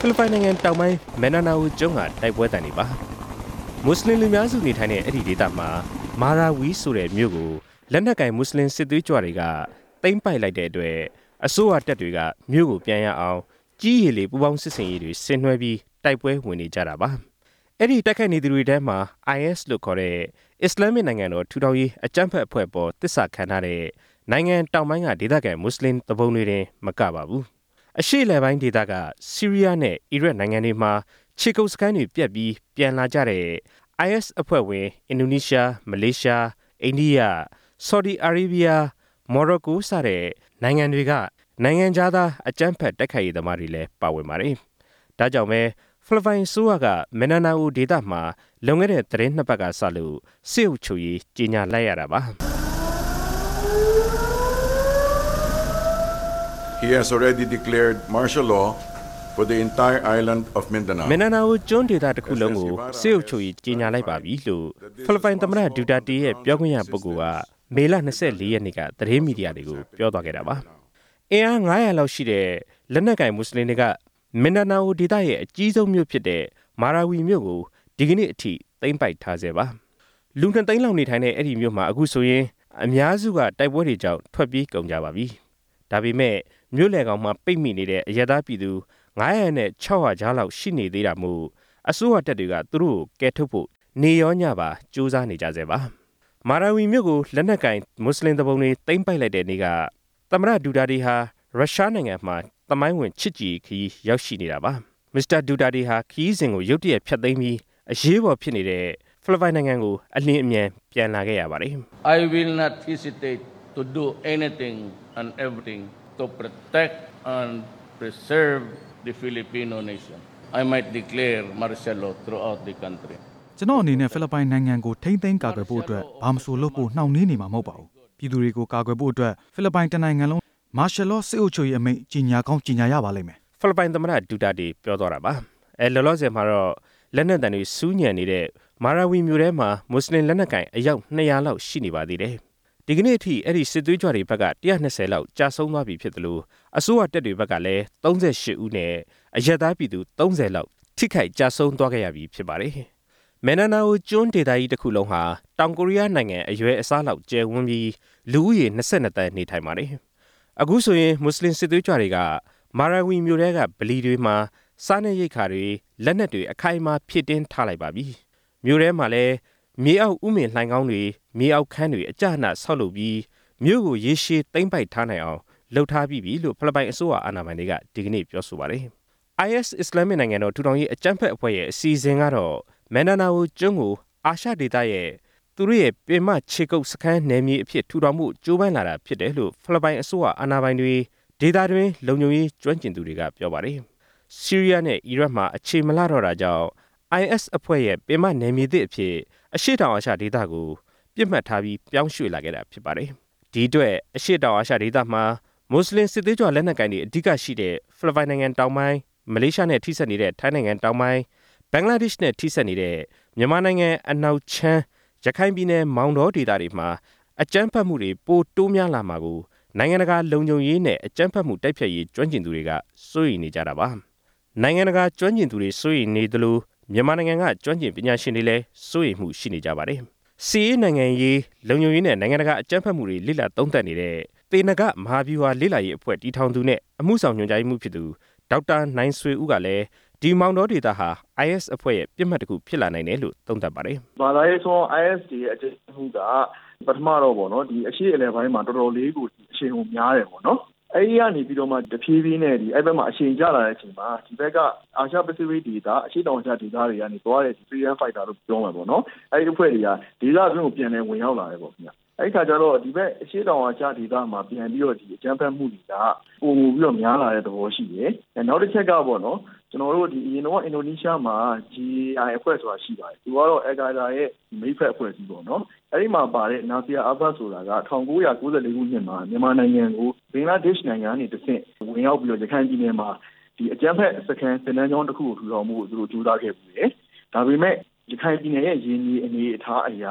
ဖိလစ်ပိုင်နိုင်ငံတောင်ပိုင်းမန်နာနာဝူကျွန်းကတိုက်ပွဲတန်တွေပါမွတ်စလင်လူများစုနေထိုင်တဲ့အဲ့ဒီဒေသမှာမာရာဝီဆိုတဲ့မြို့ကိုလက်နက်ကင်မွတ်စလင်စစ်သွေးကြွတွေကသိမ်းပိုက်လိုက်တဲ့အတွက်အစိုးရတပ်တွေကမြို့ကိုပြန်ရအောင်ကြီးရည်လေးပူပေါင်းစစ်စင်ရေးတွေဆင်နွှဲပြီးတိုက်ပွဲဝင်နေကြတာပါအဲ့ဒီတိုက်ခိုက်နေသူတွေထဲမှာ IS လို့ခေါ်တဲ့အစ္စလာမစ်နိုင်ငံတော်ထူထောင်ရေးအကြမ်းဖက်အဖွဲ့ပေါ်တစ္ဆာခံထားတဲ့နိုင်ငံတောင်ပိုင်းကဒေသခံမွတ်စလင်တပုံတွေတင်မကပါဘူးအရှေ့လယ်ပိုင်းဒေသကဆီးရီးယားနဲ့အီရတ်နိုင်ငံတွေမှာခြေကုပ်စခန်းတွေပြတ်ပြီးပြန်လာကြတဲ့ IS အဖွဲ့ဝင်အင်ဒိုနီးရှားမလေးရှားအိန္ဒိယဆော်ဒီအာရေဗျမော်ရိုကိုစတဲ့နိုင်ငံတွေကနိုင်ငံသားအကြမ်းဖက်တိုက်ခိုက်ရေးသမားတွေလည်းပါဝင်ပါတယ်ဒါကြောင့်ပဲဖိလစ်ပိုင်ဆိုးကမန်နာနာအိုဒေသမှာလွန်ခဲ့တဲ့သတင်းနှစ်ပတ်ကစလို့စစ်အုပ်ချုပ်ရေးကြီးညာလိုက်ရတာပါ He has already declared martial law for the entire island of Mindanao. မန်နာနာအိုကျွန်းဒေသတစ်ခုလုံးကိုစစ်အုပ်ချုပ်ရေးကြီးညာလိုက်ပါပြီလို့ဖိလစ်ပိုင်သမ္မတဒူတာတေရဲ့ပြောခွင့်ရပုဂ္ဂိုလ်ကမေလ24ရက်နေ့ကသတင်းမီဒီယာတွေကိုပြောသွားခဲ့တာပါအင်အား900လောက်ရှိတဲ့လက်နက်ကင်မွတ်စလင်တွေကမန်နာနာအိုဒေသရဲ့အကြီးဆုံးမြို့ဖြစ်တဲ့မာရာဝီမြို့ကိုဒီကနေ့အထိသိမ်းပိုက်ထားဆဲပါလူ2သိန်းလောက်နေထိုင်တဲ့အဲ့ဒီမြို့မှာအခုဆိုရင်အများစုကတိုက်ပွဲတွေကြောင့်ထွက်ပြေးကုန်ကြပါပြီဒါပေမဲ့မြို့လယ်ကောင်မှာပိတ်မိနေတဲ့အရက်သားပြည်သူ900နဲ့600ကြားလောက်ရှိနေသေးတာမို့အစိုးရတပ်တွေကသူတို့ကိုကယ်ထုတ်ဖို့နေရောညပါစူးစမ်းနေကြဆဲပါမာရာဝီမြို့ကိုလက်နက်ကင်မွတ်စလင်တပုံတွေသိမ်းပိုက်လိုက်တဲ့နေ့ကသမ္မတဒူတာတေဟာရုရှားနိုင်ငံမှာသမိုင်းဝင်ချစ်ကြည်ခီးရောက်ရှိနေတာပါမစ္စတာဒူတာတေဟာခီးစဉ်ကိုရုတ်တရက်ဖျက်သိမ်းပြီးအရေးပေါ်ဖြစ်နေတဲ့ဖိလစ်ပိုင်နိုင်ငံကိုအလင်းအမြန်ပြန်လာခဲ့ရပါတယ် I will not hesitate to do anything and everything to protect and preserve the Filipino nation. I might declare martial law throughout the country. ကျွန်တော်အနေနဲ့ဖိလစ်ပိုင်နိုင်ငံကိုထိန်းသိမ်းကာကွယ်ဖို့အတွက်ဘာမှမဆိုလုပ်ဖို့နှောင့်နှေးနေမှာမဟုတ်ပါဘူးပြည်သူတွေကိုကာကွယ်ဖို့အတွက်ဖိလစ်ပိုင်တနိုင်ငံလုံးမာရှယ်လောစစ်အုပ်ချုပ်ရေးအမိန့်ကြီးညာကောင်းကြီးညာရပါလိမ့်မယ်ဖိလစ်ပိုင်သမ္မတဒူတာတေပြောသွားတာပါလောလောဆယ်မှာတော့လက်နက်တံတွေစူးညံနေတဲ့မာရာဝီမြို့ထဲမှာမွတ်စလင်လက်နက်ကင်အယောက်200လောက်ရှိနေပါသေးတယ်ဒီကနေ့အထိအဲ့ဒီစစ်သွေးကြွတွေဘက်က120လောက်ကြာဆုံးသွားပြီဖြစ်တယ်လို့အစိုးရတပ်တွေဘက်ကလည်း38ဦးနဲ့အရက်သားပြည်သူ30လောက်ထိခိုက်ကြာဆုံးသွားခဲ့ရပြီဖြစ်ပါတယ်မန်နာနာအိုကျွန်းဒေသကြီးတစ်ခုလုံးဟာတောင်ကိုရီးယားနိုင်ငံအရွယ်အစားလောက်ကျယ်ဝန်းပြီးလူဦးရေ22သန်းနေထိုင်ပါတယ်အခုဆိုရင်မွတ်စလင်စစ်သွေးကြွတွေကမာရာဝီမြို့ထဲကဗလီတွေမှာစားနပ်ရိက္ခာတွေလက်နက်တွေအခိုင်အမာဖြည့်တင်းထားလိုက်ပါပြီမြို့ထဲမှာလည်းမြေအောက်ဥမင်လှိုင်ကောင်းတွေမြေအောက်ခန်းတွေအကျအနဆောက်လုပ်ပြီးမြို့ကိုရေရှည်သိမ်းပိုက်ထားနိုင်အောင်လှုပ်ထားပြီးပြီလို့ဖိလစ်ပိုင်အစိုးရအာဏာပိုင်တွေကဒီကနေ့ပြောဆိုပါတယ်IS အစ္စလာမစ်နိုင်ငံတော်ထူထောင်ရေးအကြမ်းဖက်အဖွဲ့ရဲ့အစီအစဉ်ကတော့မန်နာနာဝူကျွန်းကိုအာရှဒေသရဲ့သူတို့ရဲ့ပင်မခြေကုပ်စခန်းနယ်မြေအဖြစ်ထူထောင်မှုကြိုးပမ်းလာတာဖြစ်တယ်လို့ဖိလစ်ပိုင်အစိုးရအာဏာပိုင်တွေဒေသတွင်းလုံခြုံရေးကျွမ်းကျင်သူတွေကပြောပါတယ်ဆီးရီးယားနဲ့အီရတ်မှာအခြေမလှတော့တာကြောင့် IS အဖွဲ့ရဲ့ပင်မနယ်မြေသစ်အဖြစ်အရှေ့တောင်အာရှဒေသကိုပြစ်မှတ်ထားပြီးပြောင်းရွှေ့လာခဲ့တာဖြစ်ပါတယ်ဒီအတွက်အရှေ့တောင်အာရှဒေသမှာမွတ်စလင်စစ်သွေးကြွလက်နက်ကိုင်တွေအဓိကရှိတဲ့ဖိလစ်ပိုင်နိုင်ငံတောင်ပိုင်းမလေးရှားနဲ့ထိစပ်နေတဲ့ထိုင်းနိုင်ငံတောင်ပိုင်းဘင်္ဂလားဒေ့ရှ်နဲ့ထိစပ်နေတဲ့မြန်မာနိုင်ငံအနောက်ချမ်းရခိုင်ပြည်နယ်မောင်တောဒေသတွေမှာအကြမ်းဖက်မှုတွေပိုတိုးများလာမှာကိုနိုင်ငံတကာလုံခြုံရေးနဲ့အကြမ်းဖက်မှုတိုက်ဖျက်ရေးကျွမ်းကျင်သူတွေကစိုးရိမ်နေကြတာပါနိုင်ငံတကာကျွမ်းကျင်သူတွေစိုးရိမ်နေသလိုမြန်မာနိုင်ငံကကျွမ်းကျင်ပညာရှင်တွေလည်းစိုးရိမ်မှုရှိနေကြပါတယ်စီးရေးနိုင်ငံရေးလုံခြုံရေးနဲ့နိုင်ငံတကာအကြမ်းဖက်မှုတွေလိလာသုံးသပ်နေတဲ့သေနဂမဟာဗျူဟာလိလာရေးအဖွဲ့တည်ထောင်သူနဲ့အမှုဆောင်ညွှန်ကြားမှုဖြစ်သူဒေါက်တာနိုင်ဆွေဦးကလည်းဒီမောင်တော်ဒေတာဟာ IS အဖွဲ့ရဲ့ပြစ်မှတ်တစ်ခုဖြစ်လာနိုင်တယ်လို့သုံးသပ်ပါတယ်။ဘာသာရေးဆို IS ရဲ့အကြမ်းဖက်မှုကပထမတော့ပေါ့နော်ဒီအရှိအလယ်ပိုင်းမှာတော်တော်လေးကိုအရှိန်ကိုများတယ်ပေါ့နော်။အဲဒီကနေပြီးတော့မှတဖြည်းဖြည်းနဲ့အဲ့ဘက်မှာအရှိန်ကျလာတဲ့အချိန်မှာဒီဘက်ကအာရှပစိဖိတ်ဒေသအရှိတောင်အာရှဒေသတွေကနေသွားတဲ့ Freedom Fighter လို့ပြောမှာပေါ့နော်။အဲဒီအဖွဲ့တွေကဒေသအတွင်းကိုပြန်လည်ဝင်ရောက်လာတယ်ပေါ့ခင်ဗျ။အဲ့ခါကျတော့ဒီဘက်အရှိတောင်အာရှဒေသမှာပြန်ပြီးတော့ဒီအကြမ်းဖက်မှုတွေကပုံမှုပြီးတော့များလာတဲ့သဘောရှိတယ်။နောက်တစ်ချက်ကပေါ့နော်ကျွန်တော်တို့ဒီအရင်တော့အင်ဒိုနီးရှားမှာ GI အဖွဲ့ဆိုတာရှိပါတယ်။သူကတော့အယ်ကာဒါရဲ့မိတ်ဖက်အဖွဲ့အစည်းပေါ့နော်။အဲဒီမှာပါတဲ့နာဆီယာအာဘတ်ဆိုတာက1994ခုနှစ်မှာမြန်မာနိုင်ငံကိုဘင်္ဂလားဒေ့ရှ်နိုင်ငံကနေတဆင့်ဝင်ရောက်ပြီးတော့ရခိုင်ပြည်နယ်မှာဒီအကြမ်းဖက်စခန်းစစ်တမ်းကြောင်းတစ်ခုကိုထူထောင်မှုကိုသူတို့ကြိုးစားခဲ့ပြီးတယ်။ဒါပေမဲ့ရခိုင်ပြည်နယ်ရဲ့ရင်းနှီးအနေအထားအရာ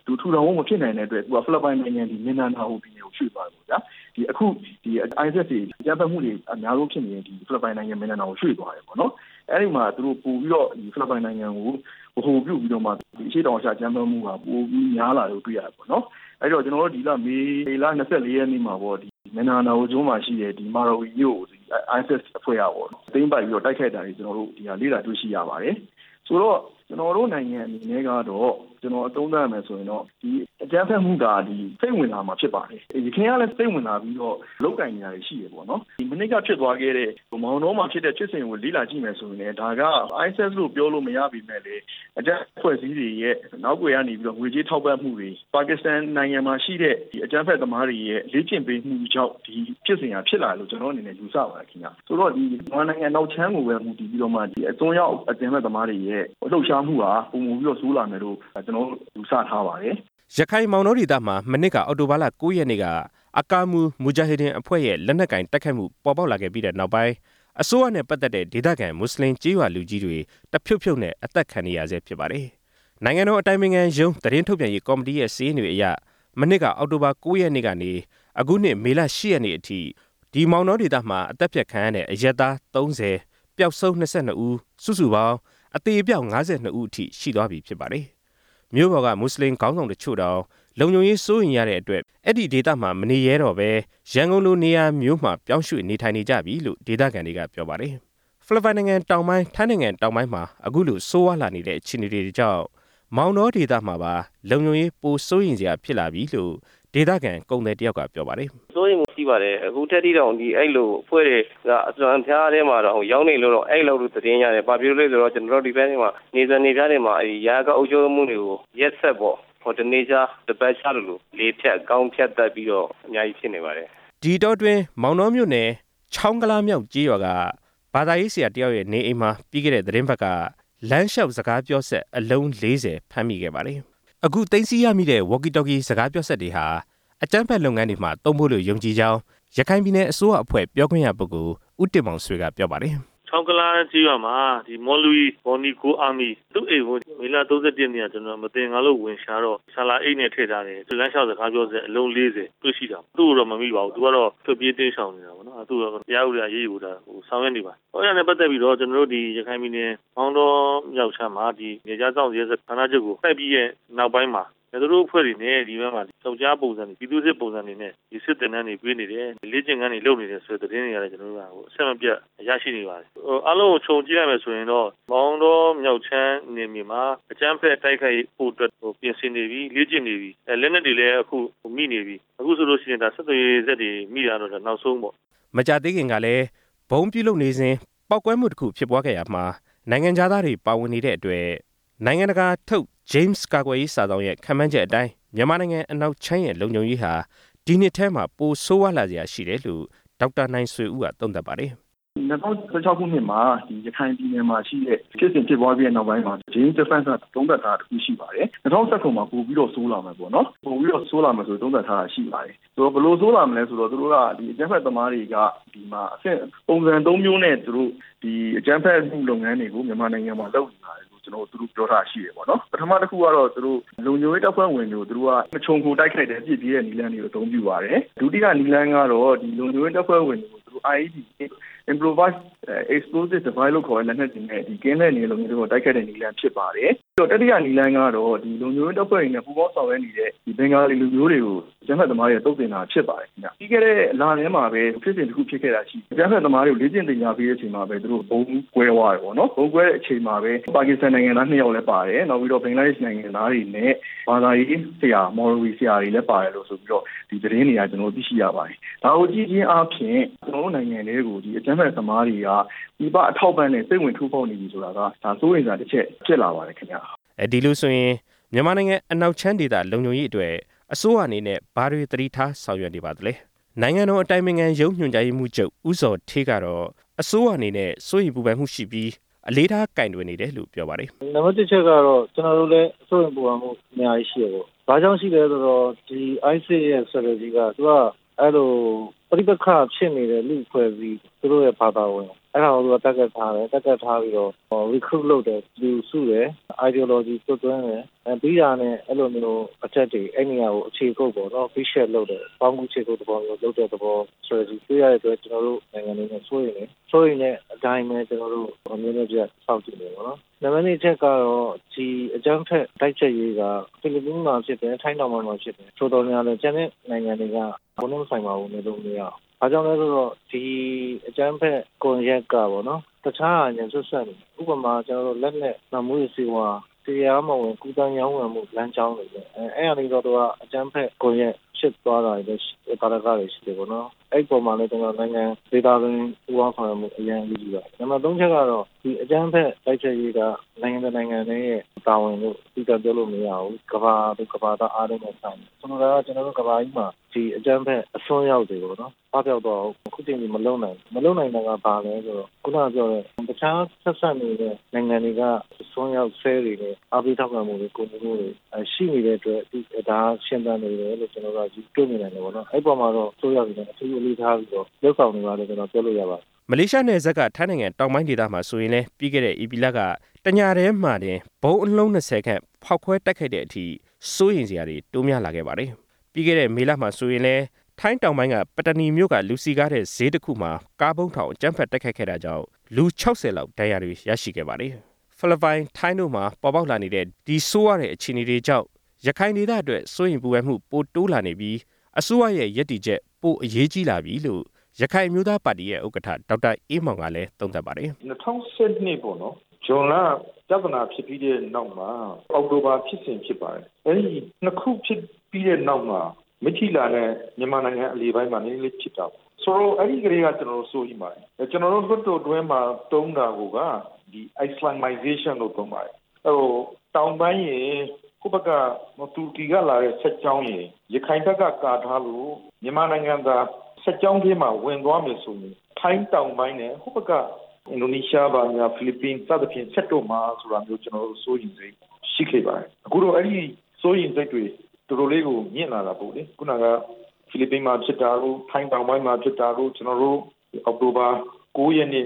သူထူထောင်ဖို့မဖြစ်နိုင်တဲ့အတွက်သူကဖိလစ်ပိုင်နိုင်ငံဒီမင်ဒါနာကိုပြည်နယ်ကိုရွှေ့သွားတယ်ပေါ့ဗျာဒီအခုဒီ ISIS တွေရပ်ပတ်မှုတွေအများဆုံးဖြစ်နေတဲ့ဒီဖိလစ်ပိုင်နိုင်ငံမင်ဒါနာကိုရွှေ့သွားတယ်ပေါ့နော်အဲ့ဒီမှာသူတို့ပို့ပြီးတော့ဒီဖိလစ်ပိုင်နိုင်ငံကိုဟိုပြုတ်ပြီးတော့မှဒီအရှိတောင်ရှာကျန်းမာမှုကပိုပြီးများလာလို့တွေ့ရတယ်ပေါ့နော်အဲ့တော့ကျွန်တော်တို့ဒီလမေလ24ရက်နေ့မှာပေါ့ဒီမင်ဒါနာကိုကျုံးမှာရှိတဲ့ဒီမာရိုဝီမြို့ကို ISIS အဖွဲ့อ่ะပေါ့သိမ်းပိုက်ပြီးတော့တိုက်ခိုက်တာတွေကျွန်တော်တို့ဒီဟာလေ့လာတွေ့ရှိရပါတယ်ဆိုတော့ကျွန်တော်တို့နိုင်ငံအနေနဲ့ကတော့ကျွန်တော်အသုံးသပ်ရမယ်ဆိုရင်တော့ဒီအကြမ်းဖက်မှုကဒီစိတ်ဝင်လာမှာဖြစ်ပါတယ်။ဒီခင်ဗျားလည်းစိတ်ဝင်လာပြီးတော့လောက်ကင်နေရတယ်ရှိရပေါ့နော်။ဒီမနစ်ကဖြစ်သွားခဲ့တဲ့မောင်နှောမှာဖြစ်တဲ့ဖြစ်စဉ်ကိုလေ့လာကြည့်မယ်ဆိုရင်လည်းဒါက ISIS လို့ပြောလို့မရပြီမဲ့လေအကြမ်းဖွဲ့စည်းတွေရဲ့နောက်ွယ်ကနေပြီးတော့ငွေကြေးထောက်ပံ့မှုတွေပါကစ္စတန်နိုင်ငံမှာရှိတဲ့ဒီအကြမ်းဖက်သမားတွေရဲ့လေ့ကျင့်ပေးမှုကြောင့်ဒီဖြစ်စဉ်ကဖြစ်လာလို့ကျွန်တော်အနေနဲ့ယူဆပါတယ်ခင်ဗျာ။ဆိုတော့ဒီမြန်မာနိုင်ငံနောက်ချမ်းကိုပဲမူတည်ပြီးတော့မှဒီအသွင်ရောက်အကြမ်းဖက်သမားတွေရဲ့လှုပ်ရှားမှုဟာပုံမူပြီးတော့ဆိုးလာမယ်လို့ကျွန်တော်ယူဆထားပါတယ်ရခိုင်မောင်နှောဒေသမှာမနစ်ကအော်တိုဘာလ9ရက်နေ့ကအကာမူမူဂျာဟီဒင်အဖွဲ့ရဲ့လက်နက်ကင်တိုက်ခိုက်မှုပေါ်ပေါက်လာခဲ့ပြီးတဲ့နောက်ပိုင်းအစိုးရနဲ့ပတ်သက်တဲ့ဒေသခံမွတ်စလင်ကြေးရွာလူကြီးတွေတဖြုတ်ဖြုတ်နဲ့အသက်ခံနေရဆဲဖြစ်ပါတယ်။နိုင်ငံတော်အတိုင်ပင်ခံရုံးသတင်းထုတ်ပြန်ရေးကော်မတီရဲ့စာရင်းတွေအရမနစ်ကအော်တိုဘာ9ရက်နေ့ကနေအခုနှစ်မေလ10ရက်နေ့အထိဒီမောင်နှောဒေသမှာအသက်ဖြတ်ခံရတဲ့အရက်သား30ပျောက်ဆုံး22ဦးစုစုပေါင်းအသေးအပျောက်52ဦးအထိရှိသွားပြီဖြစ်ပါတယ်။မြို့ပေါ်ကမွတ်စလင်ခေါင်းဆောင်တချို့တောင်လုံခြုံရေးစိုးရိမ်ရတဲ့အတွက်အဲ့ဒီဒေသမှာမနေရတော့ပဲရန်ကုန်လိုနေရာမျိုးမှာပြောင်းရွှေ့နေထိုင်နေကြပြီလို့ဒေသခံတွေကပြောပါတယ်။ဖိလစ်ပိုင်နိုင်ငံတောင်ပိုင်းထိုင်းနိုင်ငံတောင်ပိုင်းမှာအခုလိုဆိုးဝါးလာနေတဲ့အခြေအနေတွေကြောင့်မောင်နှောဒေသမှာပါလုံခြုံရေးပိုစိုးရိမ်စရာဖြစ်လာပြီလို့ဒေသခံကုန်သည်တယောက်ကပြောပါတယ်။စိုးရိမ်မှုရှိပါတယ်အခုထက်ထိတော့ဒီအဲ့လိုအဖွဲ့တွေကအစွမ်းဖျားထဲမှာတော့ရောက်နေလို့တော့အဲ့လိုသတင်းရတယ်။ဘာဖြစ်လို့လဲဆိုတော့ကျွန်တော်တို့ဒီဘက်မှာနေစံနေပြားတွေမှာရာကအုပ်ချုပ်မှုတွေကိုရက်ဆက်ပေါ့ဟိုတနေ့ချတပတ်ချလို့လေးဖြတ်ကောင်းဖြတ်တက်ပြီးတော့အများကြီးဖြစ်နေပါတယ်ဒီတော့တွင်မောင်နှောမြို့နယ်ချောင်းကလားမြောက်ကြေးရွာကဘာသာရေးဆရာတယောက်ရဲ့နေအိမ်မှာပြီးခဲ့တဲ့သတင်းဘက်ကလမ်းလျှောက်စကားပြောဆက်အလုံး40ဖမ်းမိခဲ့ပါတယ်အခုသိမ်းဆည်းရမိတဲ့ walkie talkie စကားပြောဆက်တွေဟာအကြမ်းဖက်လုပ်ငန်းတွေမှာသုံးဖို့လို့ယုံကြည်ကြောင်းရခိုင်ပြည်နယ်အစိုးရအဖွဲ့ပြောခွင့်ရပုဂ္ဂိုလ်ဦးတင်မောင်ဆွေကပြောပါတယ်ချောင်းကလားကြီးရွာမှာဒီမော်လူီဘော်နီကိုအာမီသူ့အိမ်ကိုမေလ31ရက်နေ့ကကျွန်တော်မတင်ငါလို့ဝင်ရှာတော့ဆာလာအိတ်နဲ့ထည့်ထားတယ်လမ်းလျှောက်စကားပြောစက်အလုံး40တွေ့ရှိတာသူ့တော့မမိပါဘူးသူကတော့ထွက်ပြေးတင်းဆောင်နေတာပေါ့နော်သူကတော့တရားဥပဒေရေးယူတာဟိုဆောင်ရွက်နေပါဟိုရနဲ့ပတ်သက်ပြီးတော့ကျွန်တော်တို့ဒီရခိုင်ပြည်နယ်မောင်းတော်မြောက်ချမ်းမှာဒီနေကြားဆောင်ရဲစခန်းချုပ်ကိုတိုက်ပြီးရဲ့နောက်ပိုင်းမှာသူတို့အဖွဲ့တွေနဲ့ဒီဘက်မှာစောက်ကြားပုံစံတွေပြည်သူ့စစ်ပုံစံတွေနဲ့ဒီစစ်တင်တန်းတွေပြေးနေတယ်လေ့ကျင့်ခန်းတွေလုပ်နေတယ်ဆိုတဲ့သတင်းတွေရတယ်ကျွန်တော်တို့ကဟိုအဆက်မပြတ်ရရှိနေပါတယ်အားလုံးကိုခြုံကြည့်ရမယ်ဆိုရင်တော့မောင်းတော်မြောက်ချမ်းနေမြေမှာအကြမ်းဖက်တိုက်ခိုက်ဖို့အတွက်ပြင်ဆင်နေပြီလေ့ကျင့်နေပြီလက်နက်တွေလည်းအခုမိနေပြီအခုဆိုလို့ရှိရင်ဒါဆက်သွယ်ရေးစက်တွေမိရတော့နောက်ဆုံးပေါ့မကြသေးခင်ကလည်းဘုံပြုလုပ်နေစဉ်ပောက်ကွဲမှုတစ်ခုဖြစ်ပွားခဲ့ရမှာနိုင်ငံသားတွေပါဝင်နေတဲ့အတွက်နိုင်ငံတကာထုတ် James ကာကွယ်ရေးစာဆောင်ရဲ့ခန့်မှန်းချက်အတိုင်းမြန်မာနိုင်ငံအနောက်ချမ်းရဲ့လုံခြုံရေးဟာဒီနှစ်ထဲမှာပိုဆိုးဝါးလာစရာရှိတယ်လို့ဒေါက်တာနိုင်ဆွေဦးကသုံးသပ်ပါတယ် 2016ခုနှစ်မှာဒီရခိုင်ပြည်နယ်မှာရှိတဲ့ဖြစ်စဉ်ဖြစ်ပွားပြီးတဲ့နောက်ပိုင်းမှာ James Defense ကသုံးသပ်ထားတာတစ်ခုရှိပါတယ်2019မှာပို့ပြီးတော့ဆိုးလာမယ်ပေါ့နော်ပို့ပြီးတော့ဆိုးလာမယ်ဆိုသုံးသပ်ထားတာရှိပါတယ်ဆိုတော့ဘယ်လိုဆိုးလာမလဲဆိုတော့သူတို့ကဒီအကြမ်းဖက်သမားတွေကဒီမှာအဆင့်ပုံစံ3မျိုးနဲ့သူတို့ဒီအကြမ်းဖက်မှုလုပ်ငန်းတွေကိုမြန်မာနိုင်ငံမှာလုပ်နေပါတယ်ကျွန်တော်တို့ပြောထားရှိရပေါ့နော်ပထမတစ်ခုကတော့သူတို့လုံခြုံရေးတပ်ဖွဲ့ဝင်တွေကိုသူတို့ကမချုံခိုတိုက်ခိုက်တဲ့ပြည်ပြည့်ရဲ့နီလန်းတွေကိုအသုံးပြုပါတယ်ဒုတိယနီလန်းကတော့ဒီလုံခြုံရေးတပ်ဖွဲ့ဝင်တွေကိုသူတို့ IED improvised explosive device လို့ခေါ်တဲ့လက်နက်တွေနဲ့ဒီကင်းလက်နေလုံခြုံရေးကိုတိုက်ခိုက်တဲ့နီလန်းဖြစ်ပါတယ်ပြီးတော့တတိယနီလန်းကတော့ဒီလုံခြုံရေးတပ်ဖွဲ့ဝင်တွေနဲ့ပူးပေါင်းဆောင်ရွက်နေတဲ့ဒီဘင်္ဂါလီလူမျိုးတွေကိုကျန်းဖက်သမားတွေတုတ်တင်တာဖြစ်ပါတယ်ခင်ဗျပြီးခဲ့တဲ့လထဲမှာပဲဖြစ်စဉ်တစ်ခုဖြစ်ခဲ့တာရှိကျန်းဖက်သမားတွေကိုလေ့ကျင့်သင်ကြားပေးတဲ့အချိန်မှာပဲသူတို့ဘုံကွဲသွားတယ်ပေါ့နော်ဘုံကွဲတဲ့အချိန်မှာပဲပါကစ္စတန်နိုင်ငံသား2ယောက်လည်းပါတယ်နောက်ပြီးတော့ဘင်္ဂလားဒေ့ရှ်နိုင်ငံသားတွေနဲ့ဘာသာရေးဆရာမော်ရဝီဆရာတွေလည်းပါတယ်လို့ဆိုပြီးတော့ဒီသတင်းတွေကကျွန်တော်သိရှိရပါတယ်ဒါကိုကြည့်ချင်းအားဖြင့်ကျွန်တော်နိုင်ငံတွေကိုဒီအကျန်းဖက်သမားတွေကဒီပအထောက်ပံ့နဲ့စိတ်ဝင်ထိုးပေါက်နေပြီဆိုတာကဒါစိုးရိမ်စရာတစ်ချက်ဖြစ်လာပါတယ်ခင်ဗျဒီလိုဆိုရင်မြန်မာနိုင်ငံအနောက်ချမ်းဒေသလုံခြုံရေးအတွက်အစိုးရအနေနဲ့ဘာတွေသတိထားဆောင်ရွက်နေပါသလဲနိုင်ငံတော်အတိုင်ပင်ခံရုံးညွှန်ကြားရေးမှူးချုပ်ဦးစောထေးကတော့အစိုးရအနေနဲ့စိုးရိမ်ပူပန်မှုရှိပြီးအလေးထားကင်တွယ်နေတယ်လို့ပြောပါတယ်နံပါတ်1ချက်ကတော့ကျွန်တော်တို့လည်းစိုးရိမ်ပူပန်မှုအများကြီးရှိရပေါ့ဘာကြောင့်ရှိလဲဆိုတော့ဒီ ICS ရဲ့ strategy ကသူကအဲ့လိုပရိပက္ခဖြစ်နေတဲ့လူဖွဲ့ပြီးသူတို့ရဲ့ဘာသာဝင်အဲ့ဒါကိုသူကတက်ကတ်ထားပြီးတော့ recruit လုပ်တယ်လူစုတယ် ideology သွတ်သွင်းတယ်ပြီးတာနဲ့အဲ့လိုမျိုးအချက်တွေအဲ့နေရာကိုအခြေကုပ်ပေါ့နော် visual လုပ်တယ်ပေါင်းကူးခြေကုပ်သဘောမျိုးလုပ်တဲ့သဘော strategy တွေ့ရတဲ့အတွက်ကျွန်တော်တို့နိုင်ငံလေးနဲ့ဆိုရင်အတိုင်းပဲကျွန်တော်တို့အမျိုးမျိုးပြစောင့်ကြည့်နေပါတော့နံပါတ်1ချက်ကတော့ဒီအကြမ်းဖက်တိုက်ချက်ရေးကဖိလစ်ပိုင်မှာဖြစ်တယ်ထိုင်းတောင်ပိုင်းမှာဖြစ်တယ်ဆိုတော့လည်းကျန်တဲ့နိုင်ငံတွေကဘုံနဲ့ဆိုင်ပါဘူးလို့မရအောင်အားကြောင့်လဲဆိုတော့ဒီအကြမ်းဖက်ကွန်ရက်ကပေါ့နော်တခြားအញ្ញဆွဆက်နေဥပမာကျွန်တော်တို့လက်နဲ့နမှုရေးစီဝါတရားမဝင်ကုသရောင်းဝယ်မှုလမ်းကြောင်းတွေအဲ့အရာတွေတော့အကြမ်းဖက်ကွန်ရက်ဖြစ်သွားတာလည်းတာရကတွေရှိတယ်ပေါ့နော်အဲ့ပေါ်မှာလည်းကျွန်တော်နိုင်ငံဒေသတွင်းပူးပေါင်းဆောင်ရွက်မှုအရင်ကြီးပါတယ်နံပါတ်3ချက်ကတော့ဒီအကြမ်းဖက်တိုက်ချက်ရေးကနိုင်ငံရဲ့တာဝန်လို့သိကြပြောလို့မရဘူးကဘာသားအားလုံးနဲ့ဆိုင်ကျွန်တော်တို့ကဘာကြီးမှာဒီအကြမ်းဖက်အစွန်းရောက်တွေပေါ့နော်ဘာပြောတော့ခုချိန်ကြီးမလုံနိုင်တာကဘာလဲဆိုတော့ခုနကပြောတဲ့တခြားဆက်ဆက်နေတဲ့နိုင်ငံတွေကအစွန်းရောက်ဆဲတွေနဲ့အပိထောက်ခံမှုတွေကိုယ်မျိုးတွေရှိနေတဲ့အတွက်ဒါရှင်းတန်းနေတယ်လို့ကျွန်တော်ကတွေ့နေတယ်ပေါ့နော်အဲ့ပေါ်မှာတော့ဆိုရပြီးတော့အထူးအလေးထားပြီးတော့လောက်ဆောင်နေပါတယ်ကျွန်တော်ပြောလို့ရပါတယ်မလေးရှားနယ်စပ်ကထိုင်းနိုင်ငံတောင်ပိုင်းဒေသမှာဆိုရင်လည်းပြီးခဲ့တဲ့ဧပြီလကတညထဲမှာတင်ဘုံအလုံး20ခန့်ဖောက်ခွဲတိုက်ခိုက်တဲ့အထိစိုးရိမ်စရာတွေတိုးများလာခဲ့ပါတယ်ပြီးခဲ့တဲ့မေလမှာဆိုရင်လည်းထိုင်းတောင်ပိုင်းကပတ္တနီမြို့ကလူစီကားတဲ့ဈေးတစ်ခုမှာကားဘုံထောင်အကြမ်းဖက်တိုက်ခိုက်ခဲ့တာကြောင့်လူ60လောက်ဒဏ်ရာတွေရရှိခဲ့ပါတယ်ဖိလစ်ပိုင်ထိုင်းတို့မှာပေါ်ပေါက်လာနေတဲ့ဒီဆိုးရတဲ့အခြေအနေတွေကြောင့်ရခိုင်ဒေသအတွက်စိုးရိမ်ပူပန်မှုပိုတိုးလာနေပြီးအစိုးရရဲ့ရည်တည်ချက်ပိုအရေးကြီးလာပြီလို့ရခိုင်မျိုးသားပါတီရဲ့ဥက္ကဋ္ဌဒေါက်တာအေးမောင်ကလည်းသုံးသပ်ပါတယ် 2012ပေါ့နော်ဂျွန်လပြဿနာဖြစ်ပြီးတဲ့နောက်မှာအောက်တိုဘာဖြစ်စဉ်ဖြစ်ပါတယ်အဲဒီနှစ်ခုဖြစ်ပြီးတဲ့နောက်မှာမချီလာတဲ့မြန်မာနိုင်ငံအလယ်ပိုင်းမှာနည်းနည်းလေးဖြစ်တာဆိုတော့အဲ့ဒီကလေးကကျွန်တော်တို့စိုးရိမ်ပါတယ်ကျွန်တော်တို့လွတ်တော်တွင်းမှာတုံးတာကဒီ Islamization လို့သုံးပါတယ်တောင်ပိုင်းရေခုဘက်ကတူရကီကလာတဲ့ဆက်ကြောင်းရေရခိုင်ဘက်ကကာထားလို့မြန်မာနိုင်ငံကဆက်ကြောင်းထဲမှာဝင်သွားမယ်ဆိုရင်ထိုင်းတောင်ပိုင်းနဲ့ဟိုဘက်ကအင်ဒိုနီးရှားပါညာဖိလစ်ပိုင်စသဖြင့်ဆက်တော့မှာဆိုတာမျိုးကျွန်တော်တို့စိုးရိမ်စိတ်ရှိခဲ့ပါတယ်အခုတော့အဲ့ဒီစိုးရိမ်စိတ်တွေတော်တော်လေးကိုမြင့်လာတာပေါ့လေခုနကဖိလစ်ပိုင်မှာဖြစ်တာလို့ထိုင်းတောင်ပိုင်းမှာဖြစ်တာလို့ကျွန်တော်တို့အောက်တိုဘာ9ရက်နေ့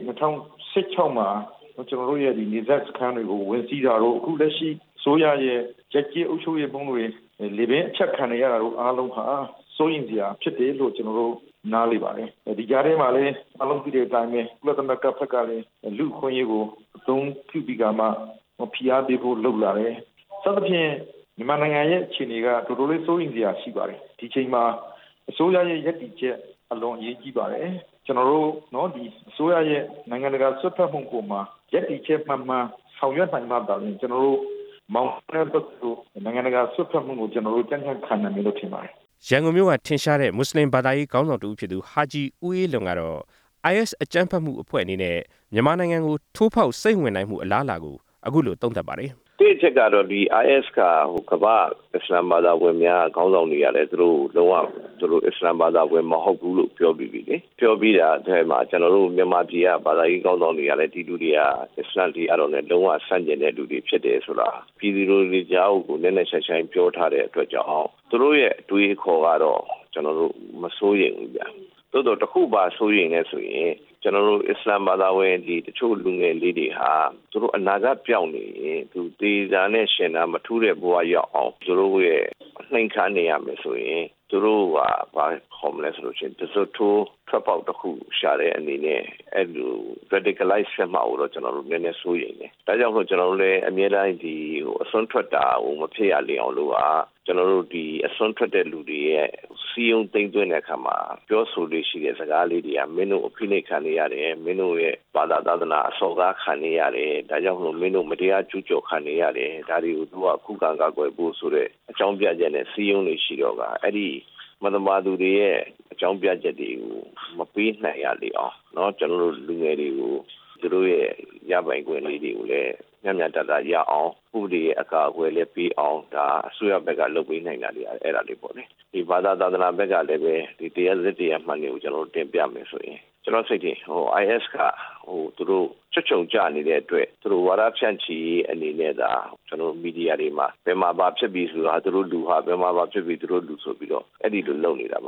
2016မှာကျွန်တော်တို့ရဲ့ဒီနေဆက်စခန်းတွေကိုဝင်စီးတာတော့အခုလက်ရှိဆိုရရဲ့ရက်ကြီးအုပ်ချုပ်ရေးပုံတွေလေပင်အချက်ခံရတာတို့အားလုံးဟာစိုးရင်စရာဖြစ်တယ်လို့ကျွန်တော်တို့နားလည်ပါတယ်ဒီကြားထဲမှာလည်းအလုံးပြတဲ့အတိုင်းပဲကုလသမဂ္ဂဘက်ကလည်းလူခွင့်ရေးကိုအသုံးပြုပြီးကမှဖိအားပေးဖို့လုပ်လာတယ်စသဖြင့်မြန်မာနိုင်ငံရဲ့အခြေအနေကတော်တော်လေးစိုးရင်စရာရှိပါတယ်ဒီချိန်မှာအစိုးရရဲ့ရည်တည်ချက်အလွန်အရေးကြီးပါတယ်ကျွန်တော်တို့ဒီအစိုးရရဲ့နိုင်ငံတကာဆွတ်ဖက်မှုကိုမှရည်တည်ချက်မှန်မှန်ဆောင်ရွက်နိုင်မှသာလျှင်ကျွန်တော်တို့မောင်နှံတို့နိုင်ငံတကာဆွတ်ဖက်မှုကိုကျွန်တော်တို့ကြံ့ကြံ့ခံနိုင်မယ်လို့ထင်ပါတယ်ရန်ကုန်မြို့ကထင်ရှားတဲ့မွတ်စလင်ဘာသာရေးခေါင်းဆောင်တူဖြစ်သူဟာဂျီဦးအေးလွန်ကတော့ IS အကြမ်းဖက်မှုအဖွဲ့အနေနဲ့မြန်မာနိုင်ငံကိုထိုးဖောက်စိတ်ဝင်နိုင်မှုအလားအလာကိုအခုလိုသုံးသပ်ပါတယ်ဒီချက်ကတော့ဒီ IS ကကမ္ဘာအစ္စလာမ်ဘာသာဝင်များခေါင်းဆောင်တွေရတယ်သူတို့အစ္စလာမ်ဘာသာဝင်မဟုတ်ဘူးလို့ပြောပြီးပြီလေပြောပြီးတာအဲမှာကျွန်တော်တို့မြန်မာပြည်ကဘာသာရေးခေါင်းဆောင်တွေရတယ်ဒီလူတွေကအစ္စလာမ်တရားတော်နဲ့လုံးဝဆန့်ကျင်တဲ့လူတွေဖြစ်တယ်ဆိုတာပြည်သူတွေကြားကိုနည်းနည်းဆက်ဆိုင်ပြောထားတဲ့အတွက်ကြောင့်သူတို့ရဲ့အတွေးခေါ်ကတော့ကျွန်တော်တို့မစိုးရိမ်ဘူးဗျာတိုးတော့တခုပါစိုးရိမ်နေဆိုရင်ကျွန်တော်တို့အစ္စလာမ်ဘာသာဝင်ဒီတချို့လူငယ်လေးတွေဟာသူတို့အနာဂတ်ပြောင်းနေရင်သူတေဇာနဲ့ရှင်တာမထူးတဲ့ဘဝရောက်အောင်သူတို့ရဲ့နှိမ်ခါနေရမယ်ဆိုရင်သူတို့ကဘာခေါ်မလဲဆိုလို့ရှိရင်တစွတ်ထိုးထွက်ပေါက်တစ်ခုရှာတဲ့အနေနဲ့အဲ့လို radicalize ဆက်မှာတော့ကျွန်တော်တို့နည်းနည်းစိုးရိမ်နေဒါကြောင့်မို့ကျွန်တော်တို့လည်းအမြဲတမ်းဒီအစွန်းထွက်တာမဖြစ်ရလေအောင်လို့ကျွန်တော်တို့ဒီအစွန်းထွက်တဲ့လူတွေရဲ့စီယုံသိမ့်သွင်းတဲ့အခါမှာပြောဆိုလို့ရှိတဲ့စကားလေးတွေကမင်းတို့အဖိနှိပ်ခံနေရတယ်မင်းတို့ရဲ့ဘာသာသာသနာအစော်ကားခံနေရတယ်ဒါကြောင့်မို့မင်းတို့မတရားကျူးကျော်ခံနေရတယ်ဒါတွေကိုသူကခုခံကာကွယ်ဖို့ဆိုတဲ့အကြောင်းပြချက်နဲ့စီယုံနေရှိတော့ကအဲ့ဒီမသမာသူတွေရဲ့အကြောင်းပြချက်တွေကိုမပေးနိုင်ရလေအောင်เนาะကျွန်တော်တို့လူငယ်တွေကိုသူတို့ရဲ့ရပိုင်ခွင့်လေးတွေကိုလည်းညံ့ညံ့တတရအောင်ဥပဒေရဲ့အကာအကွယ်လည်းပေးအောင်ဒါအစိုးရဘက်ကလုပ်ပေးနိုင်တာတွေအဲ့ဒါလေးပေါ့လေဒီဘာသာသာသနာဘက်ကလည်းပဲဒီတရားစစ်တရားမှန်တွေကိုကျွန်တော်တို့တင်ပြမယ်ဆိုရင်ကျွန်တော်စိတ်ထင်IS ကသူတို့ချွတ်ချုံကြနေတဲ့အတွက်သူတို့ဝါဒဖြန့်ချီအနေနဲ့ဒါကျွန်တော်မီဒီယာတွေမှာဘယ်မှာဘာဖြစ်ပြီးဆိုတာသူတို့လူဟာဘယ်မှာဘာဖြစ်ပြီးသူတို့လူဆိုပြီးတော့အဲ့ဒီလိုလုပ်နေတာပါ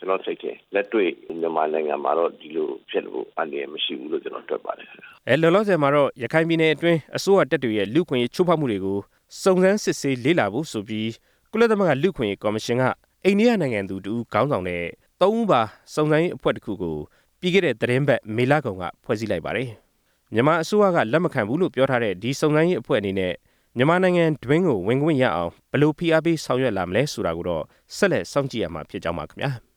ကျွန်တော်စိတ်ထဲလက်တွေ့မြန်မာနိုင်ငံမှာတော့ဒီလိုဖြစ်လို့အနေနဲ့မရှိဘူးလို့ကျွန်တော်တွက်ပါတယ်လောလောဆယ်မှာတော့ရခိုင်ပြည်နယ်အတွင်းအစိုးရတပ်တွေရဲ့လူခွင့်ရေးချိုးဖောက်မှုတွေကိုစုံစမ်းစစ်ဆေးလေ့လာဖို့ဆိုပြီးကုလသမဂ္ဂလူခွင့်ရေးကော်မရှင်ကအိန္ဒိယနိုင်ငံသူတူခေါင်းဆောင်တဲ့3ဦးပါစုံစမ်းရေးအဖွဲ့တစ်ခုကိုပြီးခဲ့တဲ့သတင်းပတ်မေလကုန်ကဖွဲ့စည်းလိုက်ပါတယ်မြန်မာအစိုးရကလက်မခံဘူးလို့ပြောထားတဲ့ဒီစုံစမ်းရေးအဖွဲ့အနေနဲ့မြန်မာနိုင်ငံတွင်းကိုဝင်ခွင့်ရအောင်ဘယ်လိုဖိအားပေးဆောင်ရွက်လာမလဲဆိုတာကိုတော့ဆက်လက်စောင့်ကြည့်ရမှာဖြစ်ကြောင်းပါခင်ဗျာ